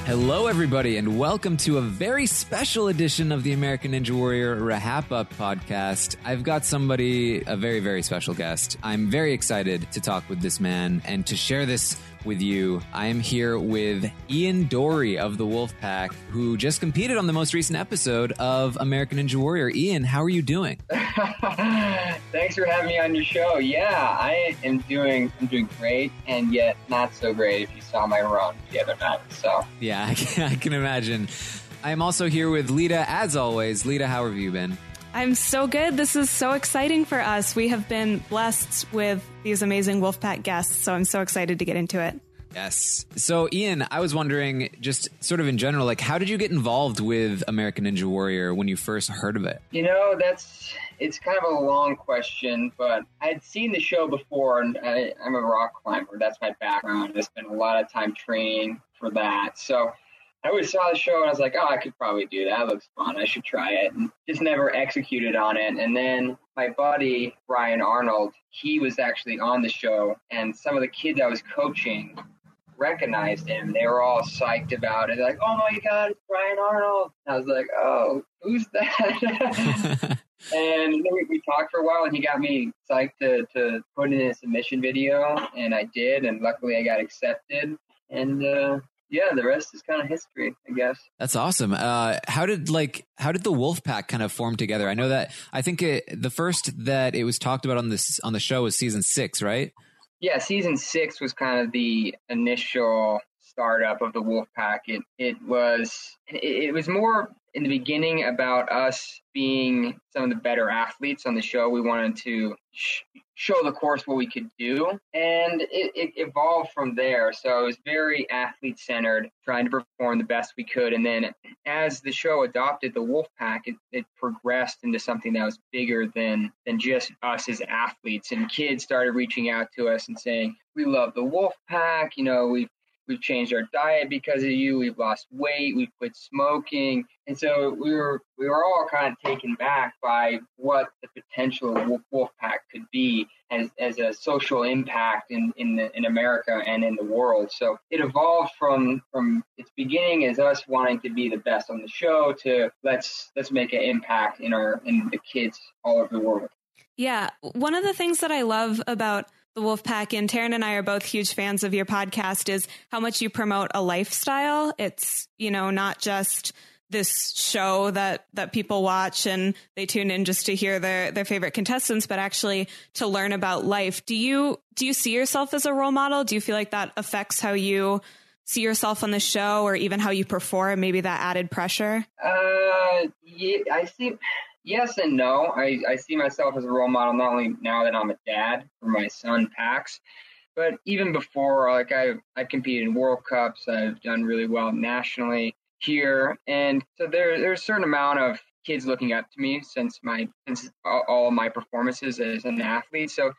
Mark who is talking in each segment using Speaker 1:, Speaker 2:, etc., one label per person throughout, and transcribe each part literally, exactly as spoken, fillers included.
Speaker 1: Hello, everybody, and welcome to a very special edition of the American Ninja Warrior Rahap podcast. I've got somebody, a very, very special guest. I'm very excited to talk with this man and to share this with you. I am here with Ian Dory of the Wolfpack, who just competed on the most recent episode of American Ninja Warrior. Ian, how are you doing?
Speaker 2: Thanks for having me on your show. Yeah, I am doing I'm doing great, and yet not so great if you saw my run the other night. So
Speaker 1: yeah, I can, I can imagine. I am also here with Lita, as always. Lita, how have you been?
Speaker 3: I'm so good. This is so exciting for us. We have been blessed with these amazing Wolfpack guests, so I'm so excited to get into it.
Speaker 1: Yes. So, Ian, I was wondering, just sort of in general, like, how did you get involved with American Ninja Warrior when you first heard of it?
Speaker 2: You know, that's, it's kind of a long question, but I had seen the show before, and I, I'm a rock climber. That's my background. I spent a lot of time training for that. So I always saw the show, and I was like, oh, I could probably do that. That looks fun. I should try it. And just never executed on it. And then my buddy, Brian Arnold, he was actually on the show, and some of the kids I was coaching recognized him. They were all psyched about it. Like, oh my God, it's Brian Arnold. And I was like, oh, who's that? And then we, we talked for a while, and he got me psyched to, to put in a submission video, and I did, and luckily I got accepted. And uh, yeah, the rest is kind of history, I guess.
Speaker 1: That's awesome. Uh, how did like how did the Wolfpack kind of form together? I know that I think it, the first that it was talked about on this on the show was season six, right?
Speaker 2: Yeah, season six was kind of the initial startup of the Wolfpack. It it was it, it was more in the beginning about us being some of the better athletes on the show. We wanted to sh- show the course what we could do, and it, it evolved from there. So it was very athlete centered, trying to perform the best we could. And then as the show adopted the Wolfpack, it, it progressed into something that was bigger than than just us as athletes. And kids started reaching out to us and saying, "We love the Wolfpack. You know, we've We've changed our diet because of you. We've lost weight. We've quit smoking." And so we were we were all kind of taken back by what the potential of Wolfpack could be as as a social impact in in, the, in America and in the world. So it evolved from from its beginning as us wanting to be the best on the show to let's let's make an impact in our in the kids all over the world.
Speaker 3: Yeah, one of the things that I love about the Wolfpack, and Taryn and I are both huge fans of your podcast, is how much you promote a lifestyle. It's, you know, not just this show that, that people watch and they tune in just to hear their, their favorite contestants, but actually to learn about life. Do you, do you see yourself as a role model? Do you feel like that affects how you see yourself on the show or even how you perform, maybe that added pressure?
Speaker 2: Uh, yeah, I see. Yes and no. I, I see myself as a role model, not only now that I'm a dad for my son, Pax, but even before, like I I competed in World Cups. I've done really well nationally here. And so there there's a certain amount of kids looking up to me since my since all, all my performances as an athlete. So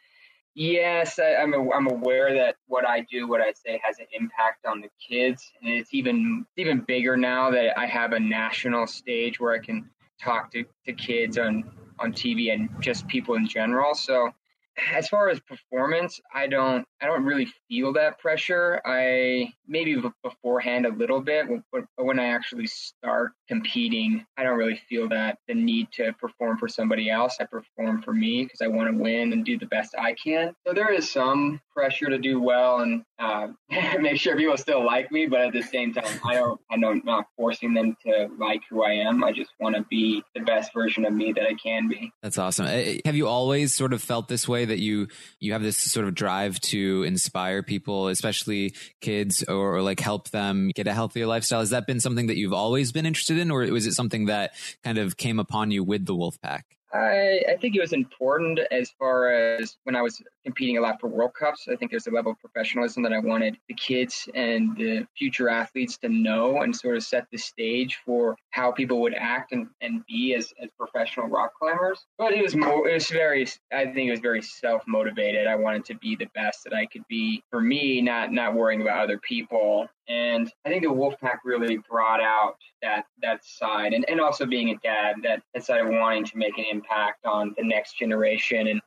Speaker 2: yes, I, I'm a, I'm aware that what I do, what I say has an impact on the kids. And it's even it's even bigger now that I have a national stage where I can talk to, to kids on, on T V and just people in general. So as far as performance, I don't I don't really feel that pressure. I maybe beforehand a little bit, but when I actually start competing, I don't really feel that the need to perform for somebody else. I perform for me because I want to win and do the best I can. So there is some pressure to do well and uh, make sure people still like me, but at the same time, I don't I don't I'm not forcing them to like who I am. I just want to be the best version of me that I can be.
Speaker 1: That's awesome. Have you always sort of felt this way, that you you have this sort of drive to inspire people, especially kids, or, or like help them get a healthier lifestyle? Has that been something that you've always been interested in, or was it something that kind of came upon you with the Wolfpack?
Speaker 2: I, I think it was important as far as when I was competing a lot for World Cups. I think there's a level of professionalism that I wanted the kids and the future athletes to know and sort of set the stage for how people would act and, and be as, as professional rock climbers. But it was more, it was very, I think it was very self-motivated. I wanted to be the best that I could be for me, not, not worrying about other people. And I think the Wolfpack really brought out that that side, and, and also being a dad, that, that side of wanting to make an impact on the next generation. And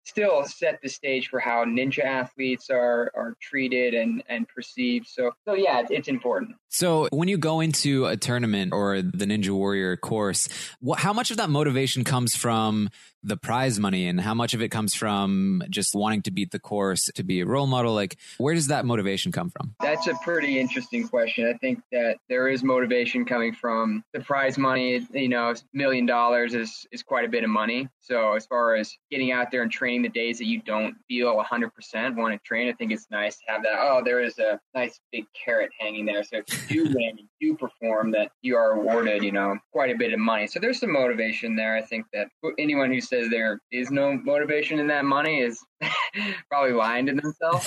Speaker 2: still set the stage for how ninja athletes are are treated and and perceived. So so yeah, it's, it's important.
Speaker 1: So when you go into a tournament or the Ninja Warrior course, what, how much of that motivation comes from the prize money, and how much of it comes from just wanting to beat the course, to be a role model? Like, where does that motivation come from?
Speaker 2: That's a pretty interesting question. I think that there is motivation coming from the prize money. You know, a million dollars is, is quite a bit of money. So as far as getting out there and training the days that you don't feel one hundred percent want to train, I think it's nice to have that. Oh, there is a nice big carrot hanging there. So if you do win, you do perform, that you are awarded, you know, quite a bit of money. So there's some motivation there. I think that anyone who says there is no motivation in that money is probably lying to themselves.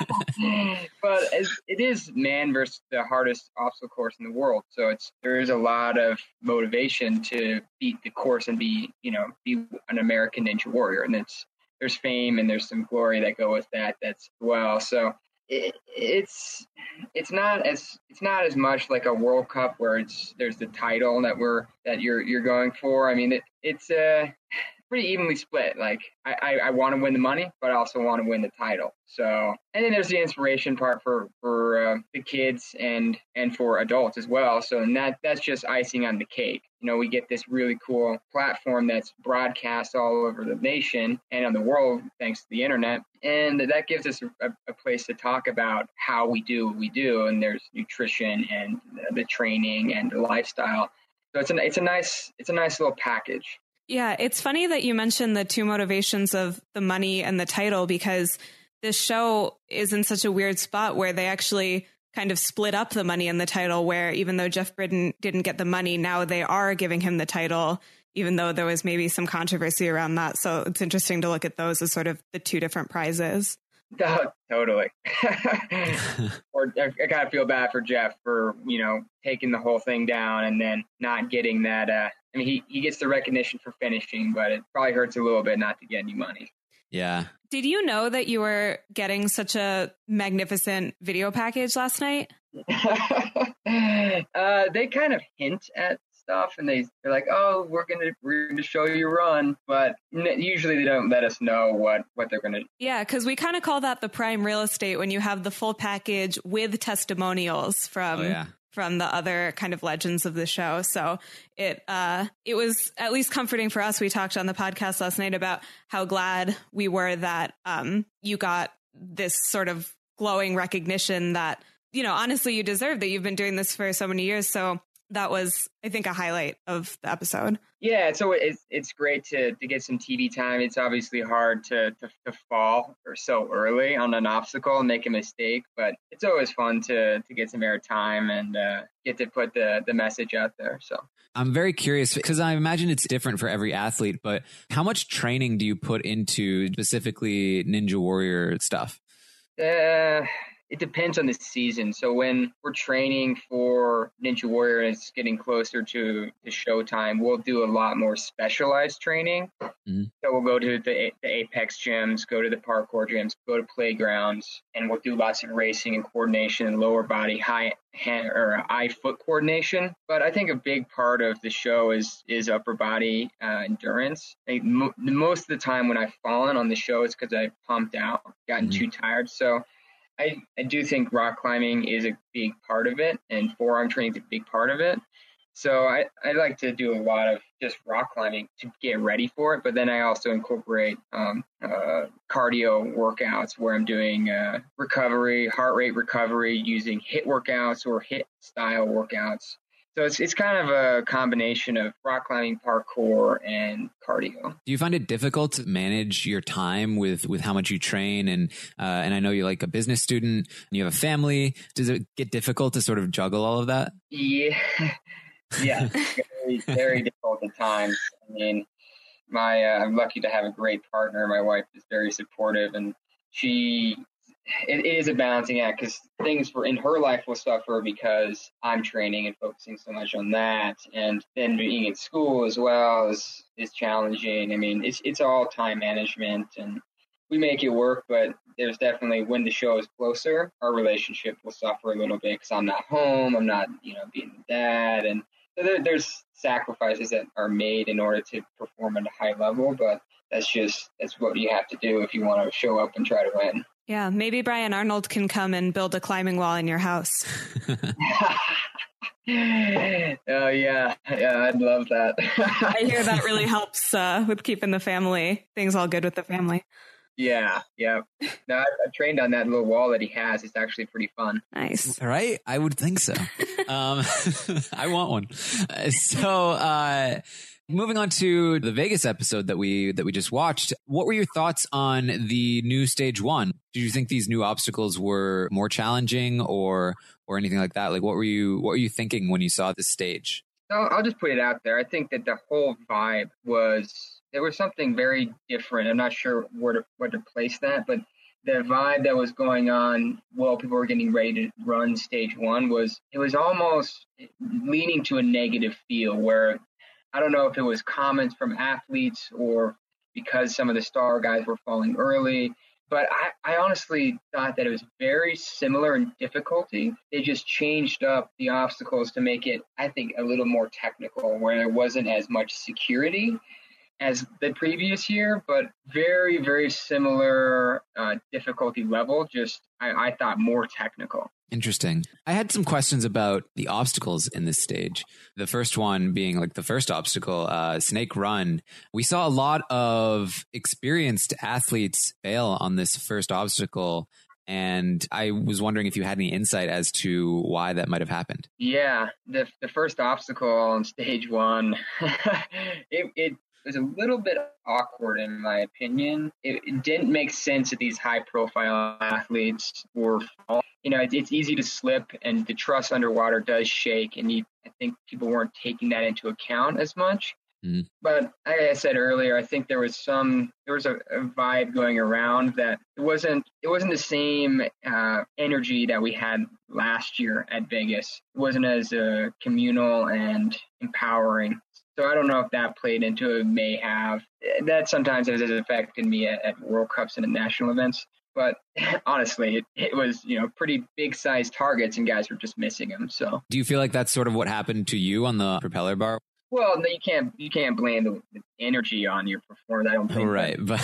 Speaker 2: But it is man versus the hardest obstacle course in the world. So it's there is a lot of motivation to beat the course and be, you know, be an American Ninja Warrior. And it's there's fame and there's some glory that go with that. That's well. So it, it's it's not as it's not as much like a World Cup where it's there's the title that we're that you're you're going for. I mean, it, it's a uh, pretty evenly split. Like I, I, I want to win the money, but I also want to win the title. So, and then there's the inspiration part for for uh, the kids and and for adults as well. So, and that that's just icing on the cake. You know, we get this really cool platform that's broadcast all over the nation and on the world thanks to the internet, and that gives us a, a place to talk about how we do what we do. And there's nutrition and the training and the lifestyle. So it's a it's a nice it's a nice little package.
Speaker 3: Yeah, it's funny that you mentioned the two motivations of the money and the title, because this show is in such a weird spot where they actually kind of split up the money and the title, where even though Jeff Britton didn't get the money, now they are giving him the title, even though there was maybe some controversy around that. So it's interesting to look at those as sort of the two different prizes.
Speaker 2: Oh, totally. Or I, I kind of feel bad for Jeff for, you know, taking the whole thing down and then not getting that. Uh, I mean, he, he gets the recognition for finishing, but it probably hurts a little bit not to get any money.
Speaker 1: Yeah.
Speaker 3: Did you know that you were getting such a magnificent video package last night?
Speaker 2: uh, they kind of hint at stuff, and they they're like, "Oh, we're gonna we're gonna show you run," but usually they don't let us know what what they're gonna do.
Speaker 3: Yeah, because we kind of call that the prime real estate when you have the full package with testimonials from.
Speaker 1: Oh, yeah.
Speaker 3: from the other kind of legends of the show. So it uh, it was at least comforting for us. We talked on the podcast last night about how glad we were that um, you got this sort of glowing recognition that, you know, honestly, you deserve, that you've been doing this for so many years. So that was, I think, a highlight of the episode.
Speaker 2: Yeah, so it's it's great to to get some T V time. It's obviously hard to, to to fall or so early on an obstacle and make a mistake, but it's always fun to to get some airtime and uh, get to put the the message out there. So
Speaker 1: I'm very curious because I imagine it's different for every athlete, but how much training do you put into specifically Ninja Warrior stuff?
Speaker 2: Uh, it depends on the season. So when we're training for Ninja Warrior and it's getting closer to, to showtime, we'll do a lot more specialized training. Mm-hmm. So we'll go to the, the Apex gyms, go to the parkour gyms, go to playgrounds, and we'll do lots of racing and coordination and lower body, high hand or eye foot coordination. But I think a big part of the show is is upper body uh, endurance. Like, mo- most of the time when I've fallen on the show, it's because I've pumped out, gotten mm-hmm. too tired. So I, I do think rock climbing is a big part of it, and forearm training is a big part of it. So I, I like to do a lot of just rock climbing to get ready for it. But then I also incorporate um, uh, cardio workouts where I'm doing uh, recovery, heart rate recovery, using HIIT workouts or HIIT style workouts. So it's it's kind of a combination of rock climbing, parkour, and cardio.
Speaker 1: Do you find it difficult to manage your time with, with how much you train? And uh, and I know you're like a business student and you have a family. Does it get difficult to sort of juggle all of that?
Speaker 2: Yeah, yeah, very, very difficult at times. I mean, my uh, I'm lucky to have a great partner. My wife is very supportive, and she. It is a balancing act because things for in her life will suffer because I'm training and focusing so much on that, and then being in school as well is is challenging. I mean, it's it's all time management, and we make it work. But there's definitely when the show is closer, our relationship will suffer a little bit because I'm not home, I'm not you know being the dad, and so there, there's sacrifices that are made in order to perform at a high level, but that's just, that's what you have to do if you want to show up and try to win.
Speaker 3: Yeah, maybe Brian Arnold can come and build a climbing wall in your house.
Speaker 2: Oh, yeah. Yeah, I'd love that.
Speaker 3: I hear that really helps uh, with keeping the family, things all good with the family.
Speaker 2: Yeah, yeah. No, I, I trained on that little wall that he has. It's actually pretty fun.
Speaker 3: Nice.
Speaker 1: Right? I would think so. um, I want one. Uh, So, uh, moving on to the Vegas episode that we that we just watched, what were your thoughts on the new stage one? Did you think these new obstacles were more challenging or or anything like that? Like, what were you what were you thinking when you saw this stage?
Speaker 2: So I'll just put it out there. I think that the whole vibe was, there was something very different. I'm not sure where to, where to place that, but the vibe that was going on while people were getting ready to run stage one was, it was almost leaning to a negative feel where, I don't know if it was comments from athletes or because some of the star guys were falling early, but I, I honestly thought that it was very similar in difficulty. They just changed up the obstacles to make it, I think, a little more technical, where there wasn't as much security as the previous year, but very, very similar uh, difficulty level, just I, I thought more technical.
Speaker 1: Interesting. I had some questions about the obstacles in this stage. The first one being like the first obstacle, uh, Snake Run. We saw a lot of experienced athletes fail on this first obstacle. And I was wondering if you had any insight as to why that might have happened.
Speaker 2: Yeah, the the first obstacle on stage one, it, it was a little bit awkward in my opinion. It, it didn't make sense that these high profile athletes were, you know, it, it's easy to slip and the truss underwater does shake. And you, I think people weren't taking that into account as much. Mm. But like I said earlier, I think there was some, there was a, a vibe going around that it wasn't, it wasn't the same uh, energy that we had last year at Vegas. It wasn't as uh, communal and empowering. So I don't know if that played into it, may have. That sometimes has affected me at, at World Cups and at national events. But honestly, it, it was, you know, pretty big size targets and guys were just missing them. So
Speaker 1: do you feel like that's sort of what happened to you on the propeller bar?
Speaker 2: Well, no, you can't you can't blame the, the energy on your performance. I don't think.
Speaker 1: Right, but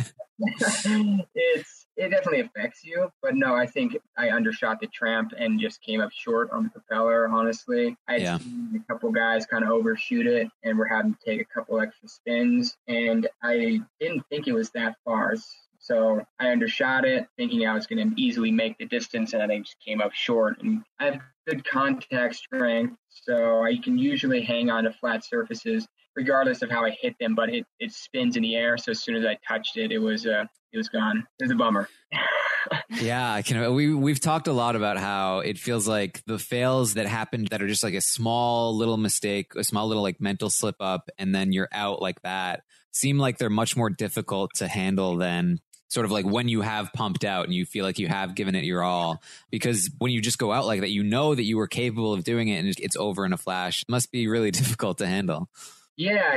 Speaker 2: it's it definitely affects you. But no, I think I undershot the tramp and just came up short on the propeller. Honestly, I had yeah. seen a couple guys kind of overshoot it, and we're having to take a couple extra spins, and I didn't think it was that far. So I undershot it, thinking I was going to easily make the distance, and I think just came up short. And I have good contact strength, so I can usually hang on to flat surfaces, regardless of how I hit them. But it, it spins in the air, so as soon as I touched it, it was uh, it was gone. It was a bummer.
Speaker 1: Yeah, I can. We we've talked a lot about how it feels like the fails that happened that are just like a small little mistake, a small little like mental slip up, and then you're out like that, seem like they're much more difficult to handle than sort of like when you have pumped out and you feel like you have given it your all. Because when you just go out like that, you know that you were capable of doing it and it's over in a flash. It must be really difficult to handle.
Speaker 2: Yeah,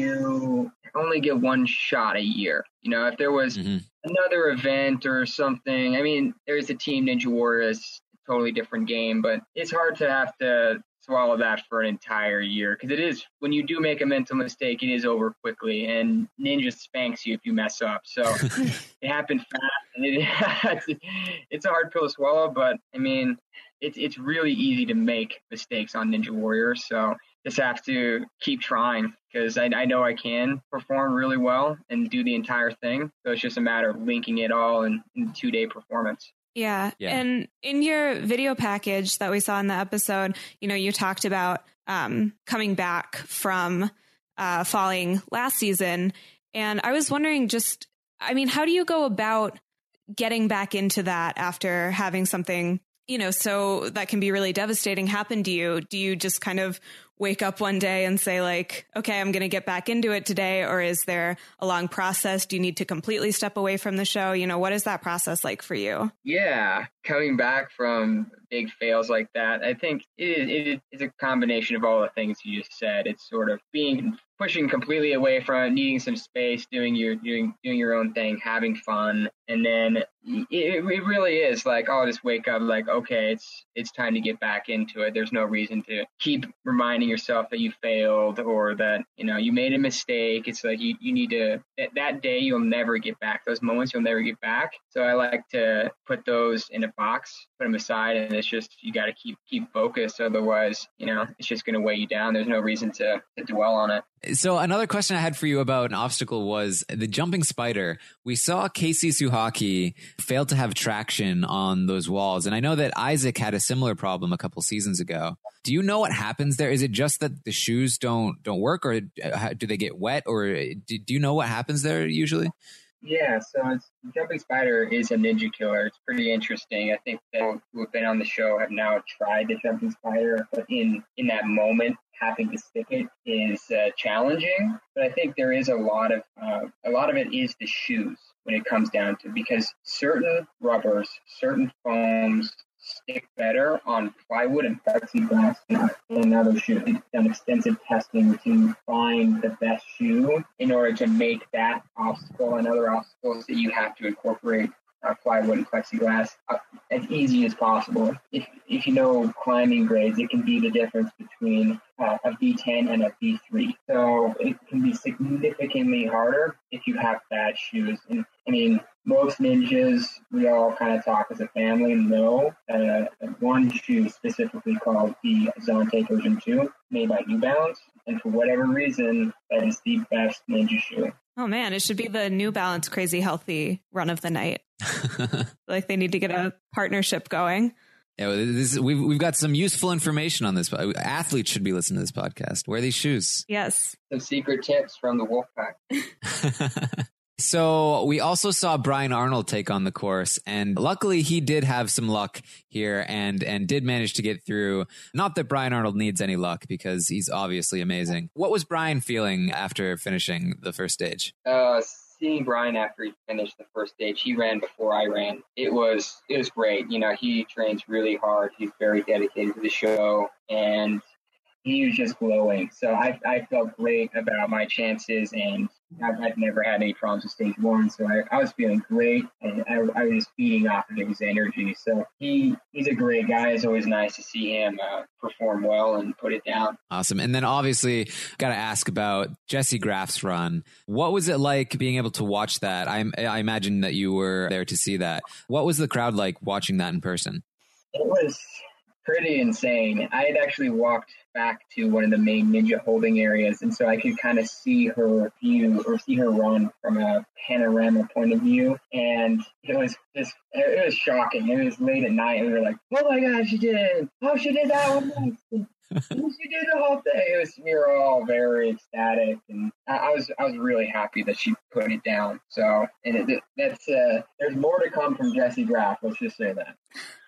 Speaker 2: you only get one shot a year. You know, if there was mm-hmm. another event or something, I mean, there's a Team Ninja Warriors, totally different game, but it's hard to have to swallow that for an entire year, because it is, when you do make a mental mistake, it is over quickly, and Ninja spanks you if you mess up. So it happened fast, and it, it's a hard pill to swallow, but I mean, it's it's really easy to make mistakes on Ninja Warrior. So just have to keep trying, because I, I know I can perform really well and do the entire thing. So it's just a matter of linking it all in, in two day performance.
Speaker 3: Yeah. yeah. And in your video package that we saw in the episode, you know, you talked about um, coming back from uh, falling last season. And I was wondering just, I mean, how do you go about getting back into that after having something, you know, so that can be really devastating happen to you? Do you just kind of wake up one day and say like, okay, I'm going to get back into it today? Or is there a long process? Do you need to completely step away from the show? You know, what is that process like for you?
Speaker 2: Yeah, coming back from big fails like that, I think it, it is a combination of all the things you just said. It's sort of being pushing completely away from it, needing some space, doing your doing doing your own thing, having fun, and then it, it really is like, I'll just wake up like, okay, it's it's time to get back into it. There's no reason to keep reminding reminding yourself that you failed or that, you know, you made a mistake. It's like you, you need to, that, that day you'll never get back. Those moments you'll never get back. So I like to put those in a box, put them aside, and it's just, you got to keep keep focused. Otherwise, you know, it's just going to weigh you down. There's no reason to, to dwell on it.
Speaker 1: So another question I had for you about an obstacle was the jumping spider. We saw Casey Suhaki fail to have traction on those walls. And I know that Isaac had a similar problem a couple seasons ago. Do you know what happens there? Is it just that the shoes don't don't work, or do they get wet, or do, do you know what happens there usually?
Speaker 2: Yeah, so it's, jumping spider is a ninja killer. It's pretty interesting. I think that who have been on the show have now tried the jumping spider, but in, in that moment, having to stick it is uh, challenging. But I think there is a lot of uh, a lot of it is the shoes when it comes down to, because certain rubbers, certain foams stick better on plywood and plexiglass than other shoes. We've done extensive testing to find the best shoe in order to make that obstacle and other obstacles that you have to incorporate uh, plywood and plexiglass uh, as easy as possible. If if you know climbing grades, it can be the difference between uh, a V ten and a V three. So it can be significantly harder if you have bad shoes. And I mean, most ninjas, we all kind of talk as a family, know uh, one shoe specifically called the Zonte version two, made by New Balance. And for whatever reason, that is the best ninja shoe.
Speaker 3: Oh man, it should be the New Balance Crazy Healthy run of the night. Like they need to get a partnership going.
Speaker 1: Yeah, well, this, we've we've got some useful information on this. Athletes should be listening to this podcast. Wear these shoes.
Speaker 3: Yes.
Speaker 2: Some secret tips from the Wolfpack.
Speaker 1: So we also saw Brian Arnold take on the course, and luckily he did have some luck here and and did manage to get through. Not that Brian Arnold needs any luck because he's obviously amazing. What was Brian feeling after finishing the first stage?
Speaker 2: Uh, seeing Brian after he finished the first stage, he ran before I ran. It was it was great. You know, he trains really hard. He's very dedicated to the show, and he was just glowing. So I I felt great about my chances, and I've, I've never had any problems with stage one. So I, I was feeling great, and I, I was feeding off of his energy. So he he's a great guy. It's always nice to see him uh, perform well and put it down.
Speaker 1: Awesome. And then obviously got to ask about Jesse Graff's run. What was it like being able to watch that? I, I imagine that you were there to see that. What was the crowd like watching that in person?
Speaker 2: It was pretty insane. I had actually walked back to one of the main ninja holding areas, and so I could kind of see her view or see her run from a panorama point of view, and it was just it was shocking. It was late at night, and we were like, "Oh my gosh, she did! Oh, she did that one! She did the whole thing!" It was we were all very ecstatic, and I, I was I was really happy that she put it down. So, and it, that's uh, there's more to come from Jesse Graff. Let's just say that.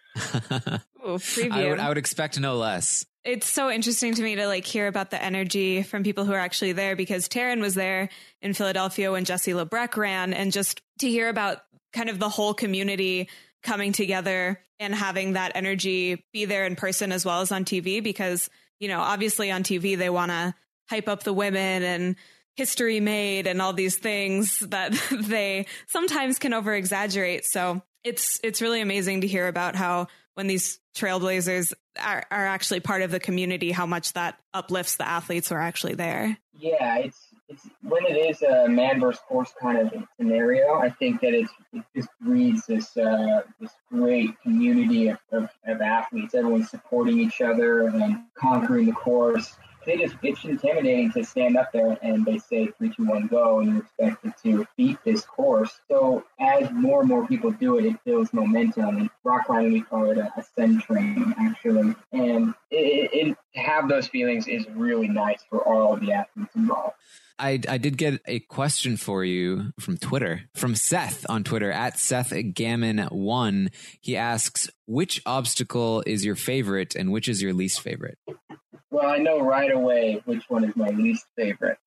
Speaker 3: Ooh, preview.
Speaker 1: I would, I would expect no less.
Speaker 3: It's so interesting to me to like hear about the energy from people who are actually there, because Taryn was there in Philadelphia when Jesse Labreck ran, and just to hear about kind of the whole community coming together and having that energy be there in person as well as on T V, because, you know, obviously on T V, they want to hype up the women and history made and all these things that they sometimes can over exaggerate. So it's it's really amazing to hear about how when these trailblazers are, are actually part of the community, how much that uplifts the athletes who are actually there.
Speaker 2: Yeah, it's it's when it is a man versus horse kind of scenario, I think that it's, it just breeds this uh, this great community of, of, of athletes. Everyone's supporting each other and conquering the course. It is, it's intimidating to stand up there and they say three, two, one, go, and you're expected to beat this course. So as more and more people do it, it builds momentum. And rock climbing, we call it a ascend train, actually. And it, it, to have those feelings is really nice for all of the athletes involved.
Speaker 1: I, I did get a question for you from Twitter, from Seth on Twitter, at Seth Gammon one. He asks, which obstacle is your favorite and which is your least favorite?
Speaker 2: Well, I know right away which one is my least favorite.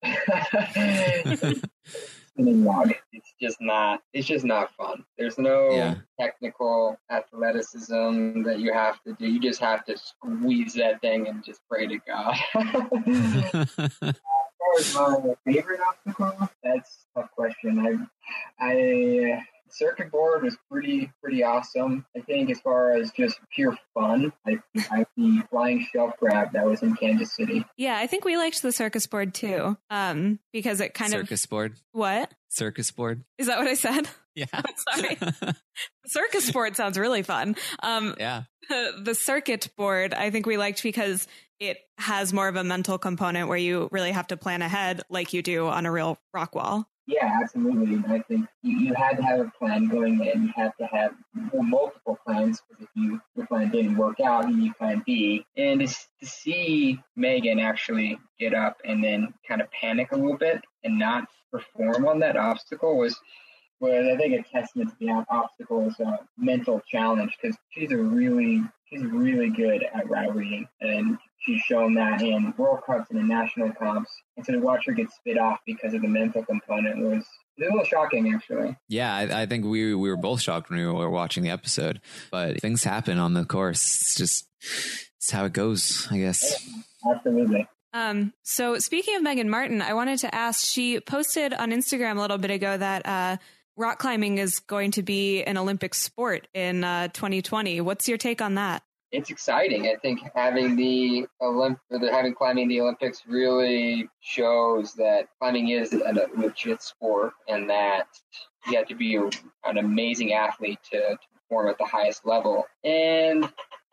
Speaker 2: Spinning log. It's just not. It's just not fun. There's no yeah. technical athleticism that you have to do. You just have to squeeze that thing and just pray to God. As far as my favorite obstacle, that's a tough question. I, I, circuit board was pretty pretty awesome. I think as far as just pure fun, I, I the flying shelf grab that was in Kansas City.
Speaker 3: Yeah, I think we liked the circus board too, um, because it kind
Speaker 1: circus
Speaker 3: of
Speaker 1: circus board.
Speaker 3: What?
Speaker 1: Circus board.
Speaker 3: Is that what I said?
Speaker 1: Yeah.
Speaker 3: Sorry. Circus board sounds really fun. Um,
Speaker 1: yeah.
Speaker 3: The, the circuit board, I think we liked because it has more of a mental component where you really have to plan ahead like you do on a real rock wall.
Speaker 2: Yeah, absolutely. I think you, you had to have a plan going in. You had to have multiple plans, because if you, your plan didn't work out, you need plan B. And to, to see Megan actually get up and then kind of panic a little bit and not perform on that obstacle was, was I think, a testament to the obstacle as a mental challenge, because she's a really, she's really good at route reading, and she's shown that in World Cups and in national comps. And so to watch her get spit off because of the mental component was a little shocking, actually.
Speaker 1: Yeah, I, I think we we were both shocked when we were watching the episode. But things happen on the course. It's just it's how it goes, I guess.
Speaker 2: Yeah, absolutely.
Speaker 3: Um, so speaking of Megan Martin, I wanted to ask, she posted on Instagram a little bit ago that uh, rock climbing is going to be an Olympic sport in uh, twenty twenty. What's your take on that?
Speaker 2: It's exciting. I think having the Olymp- or the, having climbing the Olympics really shows that climbing is a legit sport, and that you have to be a, an amazing athlete to, to perform at the highest level. And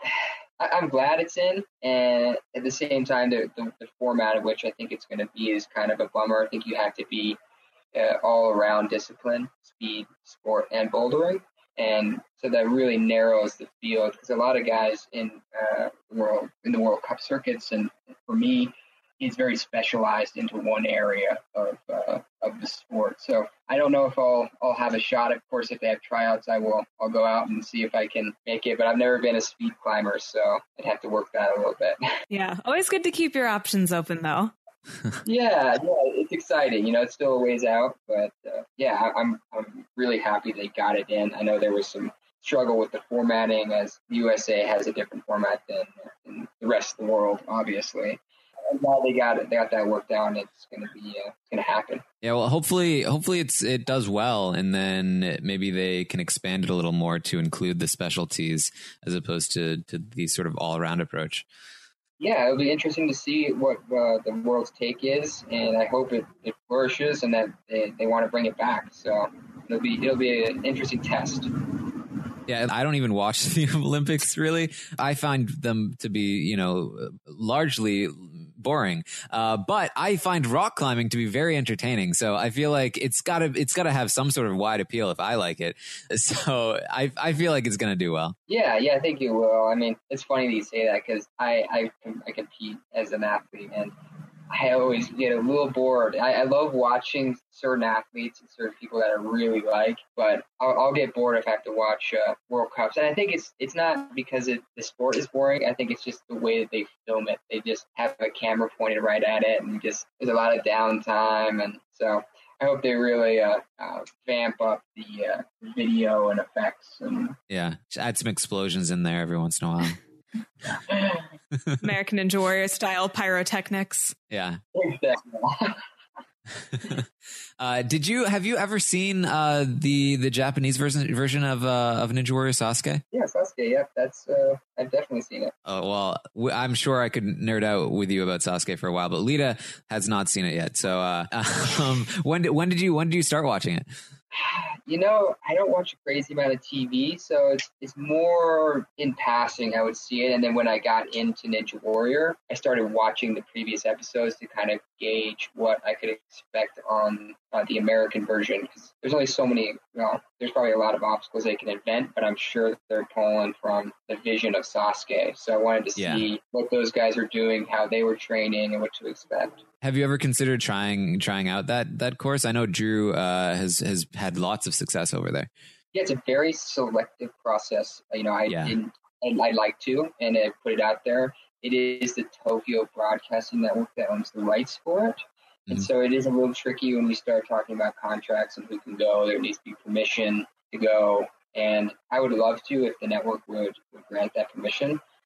Speaker 2: I, I'm glad it's in. And at the same time, the, the, the format of which I think it's going to be is kind of a bummer. I think you have to be uh, all around discipline, speed, sport, and bouldering. And so that really narrows the field, because a lot of guys in uh, world in the World Cup circuits, and for me, he's very specialized into one area of uh, of the sport. So I don't know if I'll I'll have a shot. Of course, if they have tryouts, I will. I'll go out and see if I can make it. But I've never been a speed climber, so I'd have to work that a little bit.
Speaker 3: Yeah, always good to keep your options open, though.
Speaker 2: yeah, yeah, it's exciting. You know, it's still a ways out, but uh, yeah, I'm I'm really happy they got it in. I know there was some struggle with the formatting, as the U S A has a different format than, than the rest of the world, obviously. And now they got it, they got that worked out, and it's gonna be uh, it's gonna happen.
Speaker 1: Yeah, well, hopefully, hopefully it's it does well, and then maybe they can expand it a little more to include the specialties as opposed to to the sort of all around approach.
Speaker 2: Yeah, it'll be interesting to see what uh, the world's take is, and I hope it, it flourishes and that they, they want to bring it back. So it'll be it'll be an interesting test.
Speaker 1: Yeah, I don't even watch the Olympics, really. I find them to be, you know, largely boring. Uh, but I find rock climbing to be very entertaining. So I feel like it's gotta it's gotta have some sort of wide appeal if I like it. So I I feel like it's gonna do well.
Speaker 2: Yeah, yeah, I think it will. I mean, it's funny that you say that, because I, I I compete as an athlete, and I always get a little bored. I, I love watching certain athletes and certain people that I really like, but I'll, I'll get bored if I have to watch uh, World Cups. And I think it's it's not because it, the sport is boring. I think it's just the way that they film it. They just have a camera pointed right at it, and just there's a lot of downtime. And so I hope they really uh, uh, vamp up the uh, video and effects. And
Speaker 1: yeah, just add some explosions in there every once in a while.
Speaker 3: American Ninja Warrior style pyrotechnics.
Speaker 1: Yeah. uh, did you have you ever seen uh, the the Japanese version version of uh, of Ninja Warrior Sasuke?
Speaker 2: Yeah, Sasuke. Yeah, that's uh, I've definitely seen it.
Speaker 1: Oh well, w- I'm sure I could nerd out with you about Sasuke for a while, but Lita has not seen it yet. So uh, um, when did when did you when did you start watching it?
Speaker 2: You know, I don't watch a crazy amount of T V, so it's it's more in passing I would see it. And then when I got into Ninja Warrior, I started watching the previous episodes to kind of gauge what I could expect on uh, the American version. Because there's only so many, well, there's probably a lot of obstacles they can invent, but I'm sure they're pulling from the vision of Sasuke. So I wanted to
Speaker 1: yeah.
Speaker 2: see what those guys are doing, how they were training, and what to expect.
Speaker 1: Have you ever considered trying trying out that that course? I know Drew uh, has has had lots of success over there.
Speaker 2: Yeah, it's a very selective process. You know, I
Speaker 1: yeah.
Speaker 2: didn't, and I like to, and I put it out there. It is the Tokyo Broadcasting Network that owns the rights for it, mm-hmm. and so it is a little tricky when we start talking about contracts and who can go. There needs to be permission to go, and I would love to if the network would, would grant that permission.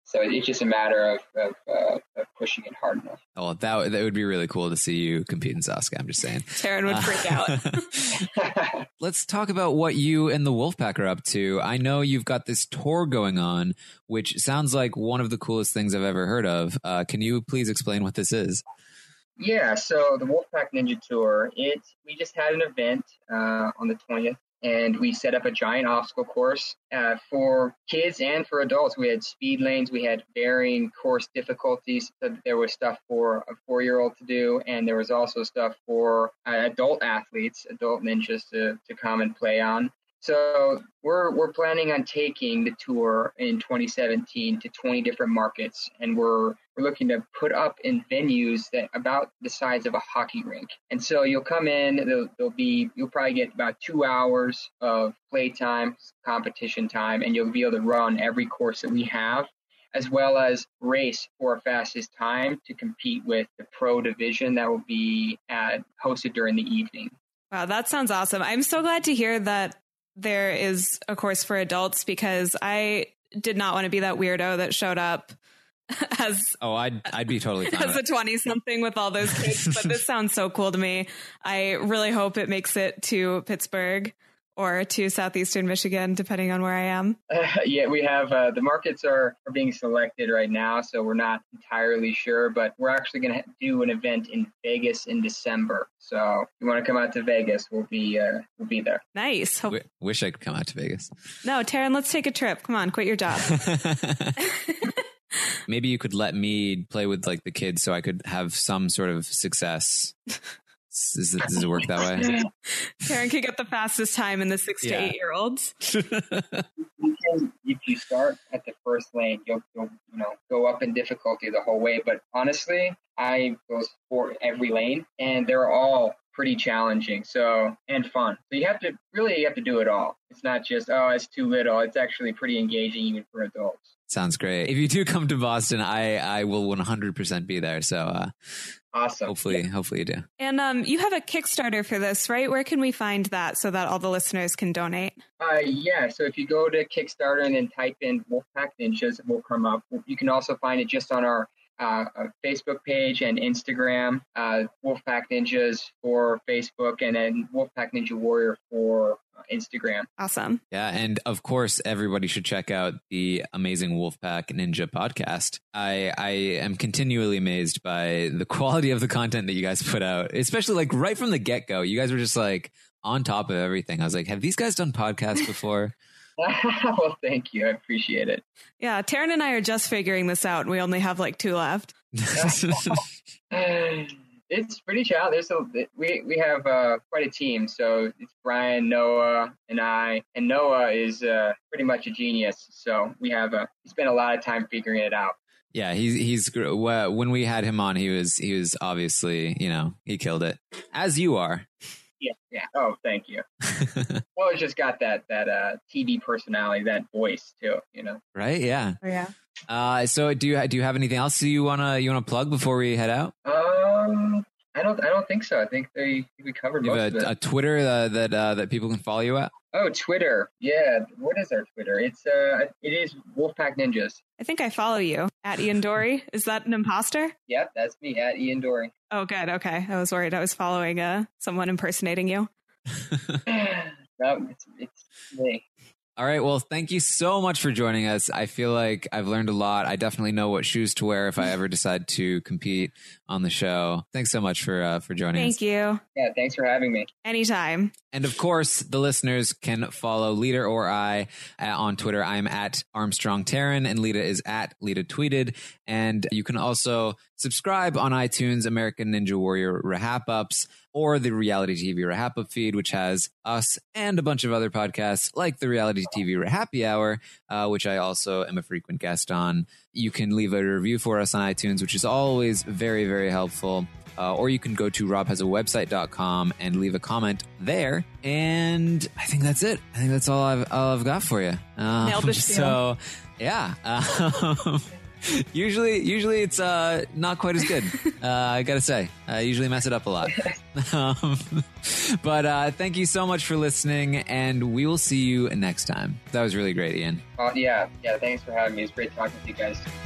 Speaker 2: So it's just a matter of of, uh, of pushing it hard enough.
Speaker 1: Oh, that that would be really cool to see you compete in Saska. I'm just saying.
Speaker 3: Taryn would freak
Speaker 1: Uh,
Speaker 3: out.
Speaker 1: Let's talk about what you and the Wolfpack are up to. I know you've got this tour going on, which sounds like one of the coolest things I've ever heard of. Uh, can you please explain what this is?
Speaker 2: Yeah, so the Wolfpack Ninja Tour, it we just had an event uh, on the twentieth, and we set up a giant obstacle course uh, for kids and for adults. We had speed lanes, we had varying course difficulties. So there was stuff for a four-year-old to do, and there was also stuff for uh, adult athletes, adult ninjas to, to come and play on. So we're we're planning on taking the tour in twenty seventeen to twenty different markets, and we're we're looking to put up in venues that about the size of a hockey rink. And so you'll come in, there'll, there'll be you'll probably get about two hours of play time, competition time, and you'll be able to run every course that we have, as well as race for fastest time to compete with the pro division that will be at, hosted during the evening.
Speaker 3: Wow, that sounds awesome. I'm so glad to hear that there is a course for adults, because I did not want to be that weirdo that showed up as
Speaker 1: oh I'd I'd be totally fine
Speaker 3: as a twenty something with all those kids. But this sounds so cool to me. I really hope it makes it to Pittsburgh or to southeastern Michigan, depending on where I am.
Speaker 2: Uh, yeah, we have uh, the markets are, are being selected right now, so we're not entirely sure, but we're actually going to do an event in Vegas in December. So if you want to come out to Vegas, we'll be uh, we'll be there.
Speaker 3: Nice. Hope-
Speaker 1: W- wish I could come out to Vegas.
Speaker 3: No, Taryn, let's take a trip. Come on, quit your job.
Speaker 1: Maybe you could let me play with like the kids so I could have some sort of success. Does it, does it work that way?
Speaker 3: Taryn can get the fastest time in the six
Speaker 1: Yeah.
Speaker 3: to eight year olds.
Speaker 2: You can, if you start at the first lane, you'll, you'll you know go up in difficulty the whole way. But honestly, I go for every lane, and they're all pretty challenging. So and fun. So you have to really you have to do it all. It's not just oh it's too little. It's actually pretty engaging even for adults.
Speaker 1: Sounds great. If you do come to Boston, I I will one hundred percent be there. So uh,
Speaker 2: awesome.
Speaker 1: hopefully, hopefully you do.
Speaker 3: And um, you have a Kickstarter for this, right? Where can we find that so that all the listeners can donate?
Speaker 2: Uh, yeah, so if you go to Kickstarter and then type in Wolfpack Ninjas, it will come up. You can also find it just on our uh, Facebook page and Instagram, uh, Wolfpack Ninjas for Facebook, and then Wolfpack Ninja Warrior for uh, Instagram.
Speaker 3: Awesome.
Speaker 1: Yeah, and of course, everybody should check out the amazing Wolfpack Ninja podcast. I I am continually amazed by the quality of the content that you guys put out, especially like right from the get-go. You guys were just like on top of everything. I was like, have these guys done podcasts before?
Speaker 2: Well, thank you. I appreciate it.
Speaker 3: Yeah, Taryn and I are just figuring this out. We only have like two left.
Speaker 2: It's pretty challenging. There's a we we have uh, quite a team. So it's Brian, Noah, and I. And Noah is uh, pretty much a genius. So we have a we spent a lot of time figuring it out.
Speaker 1: Yeah, he's he's when we had him on, he was he was obviously, you know, he killed it, as you are.
Speaker 2: Yeah, yeah. Oh, thank you. Well, it's just got that that uh, T V personality, that voice too. You know.
Speaker 1: Right? Yeah.
Speaker 3: Oh yeah.
Speaker 1: Uh, so do you do you have anything else you wanna you wanna plug before we head out?
Speaker 2: Um, I don't I don't think so. I think they we covered
Speaker 1: You
Speaker 2: most
Speaker 1: have
Speaker 2: of
Speaker 1: a,
Speaker 2: it.
Speaker 1: a Twitter uh, that uh, that people can follow you at?
Speaker 2: Oh, Twitter. Yeah. What is our Twitter? It's uh, it is Wolfpack Ninjas.
Speaker 3: I think I follow you at Ian Dory. Is that an imposter?
Speaker 2: Yep, that's me at Ian Dory.
Speaker 3: Oh, good. Okay. I was worried I was following uh, someone impersonating you.
Speaker 2: No, it's it's me.
Speaker 1: All right. Well, thank you so much for joining us. I feel like I've learned a lot. I definitely know what shoes to wear if I ever decide to compete on the show. Thanks so much for uh, for joining
Speaker 3: Thank
Speaker 1: us.
Speaker 3: you.
Speaker 2: Yeah, thanks for having me.
Speaker 3: Anytime.
Speaker 1: And of course, the listeners can follow Lita or I uh, on Twitter. I'm at Armstrong Taryn, and Lita is at Lita Tweeted. And you can also subscribe on iTunes, American Ninja Warrior Rahap Ups, or the Reality T V Rahap Up feed, which has us and a bunch of other podcasts like the Reality T V Rahappy Hour, uh, which I also am a frequent guest on. You can leave a review for us on iTunes, which is always very, very helpful. Uh, or you can go to rob has a website dot com and leave a comment there. And I think that's it. I think that's all I've, all I've got for you. Um,
Speaker 3: Nailed the spiel.
Speaker 1: So, yeah. Um, usually, usually it's uh, not quite as good. Uh, I gotta say, I usually mess it up a lot. um, but uh, thank you so much for listening, and we will see you next time. That was really great, Ian.
Speaker 2: Uh, yeah, yeah. Thanks for having me. It's great talking to you guys.